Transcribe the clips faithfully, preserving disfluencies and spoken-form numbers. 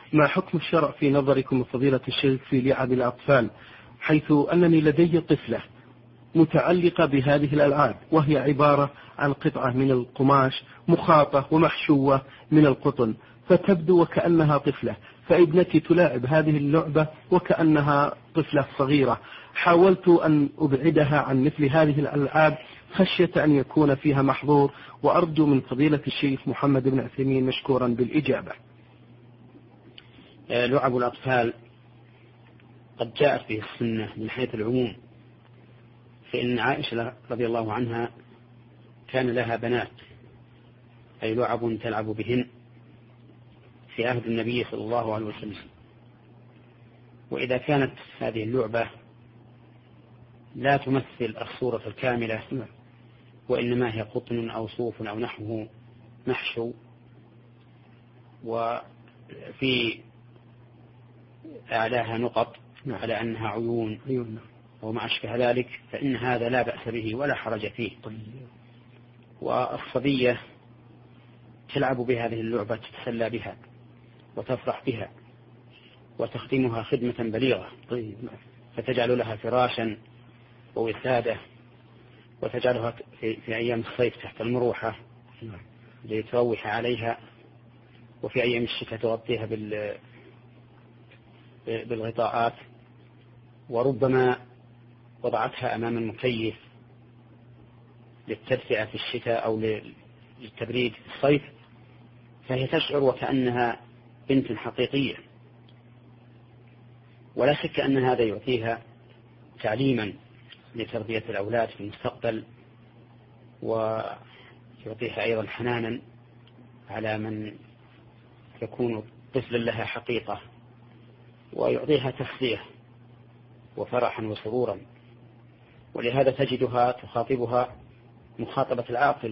ما حكم الشرع في نظركم فضيلة الشيخ في لعب الأطفال، حيث أنني لدي طفلة متعلقة بهذه الألعاب، وهي عبارة عن قطعة من القماش مخاطة ومحشوة من القطن، فتبدو وكأنها طفلة، فابنتي تلاعب هذه اللعبة وكأنها طفلة صغيرة. حاولت أن أبعدها عن مثل هذه الألعاب خشية أن يكون فيها محظور، وأرجو من فضيلة الشيخ محمد بن عثيمين مشكورا بالإجابة. لعب الأطفال قد جاءت به السنة من حيث العموم، فإن عائشة رضي الله عنها كان لها بنات، أي لعب تلعب بهن في عهد النبي صلى الله عليه وسلم. وإذا كانت هذه اللعبة لا تمثل الصورة الكاملة، وإنما هي قطن أو صوف أو نحوه محشو، وفي أعلاها نقط على أنها عيون وما أشبه ذلك، فإن هذا لا بأس به ولا حرج فيه. والصبية تلعب بهذه اللعبة، تتسلى بها وتفرح بها وتخدمها خدمة بليغة، فتجعل لها فراشا ووسادة، وتجعلها في, في أيام الصيف تحت المروحة لتروح عليها، وفي أيام الشتاء تغطيها بال بالغطاءات، وربما وضعتها أمام المكيف للتدفئة في الشتاء أو للتبريد في الصيف، فهي تشعر وكأنها بنت حقيقية. ولا شك أن هذا يعطيها تعليما لتربية الأولاد في المستقبل، ويعطيها أيضا حنانا على من يكون طفلا لها حقيقة، ويعطيها تسلية وفرحا وسرورا. ولهذا تجدها تخاطبها مخاطبة العاقل،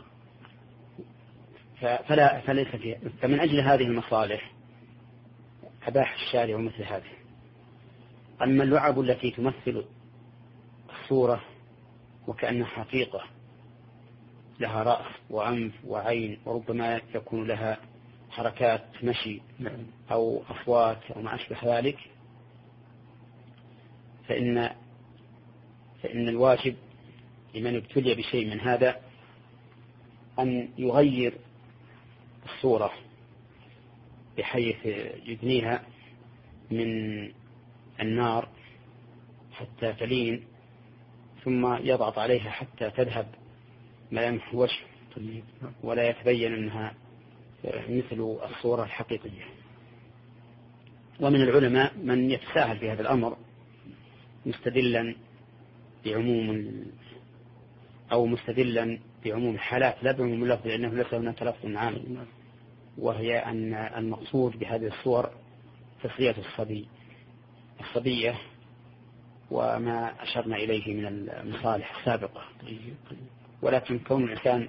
فلا فليس فيها. فمن أجل هذه المصالح أباح الشارع مثل هذه. أما اللعب التي تمثل الصورة وكأنها حقيقة، لها رأس وأنف وعين، وربما يكون لها حركات مشي أو أصوات أو ما أشبه ذلك، فإن فإن الواجب لمن ابتلي بشيء من هذا أن يغير الصورة بحيث يبنيها من النار حتى تلين، ثم يضغط عليها حتى تذهب ملامح الوجه ولا يتبين أنها مثل الصورة الحقيقية. ومن العلماء من يتساهل في هذا الأمر مستدلا بعموم أو مستدلا بعموم الحالات لا بعموم اللفظ، لأنه ليس هناك لفظ عام، وهي أن المقصود بهذه الصور تسلية الصبي الصبية وما أشرنا إليه من المصالح السابقة. ولكن كون الإنسان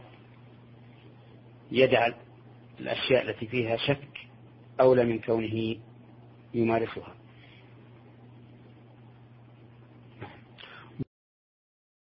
يدع الأشياء التي فيها شك أولى من كونه يمارسها.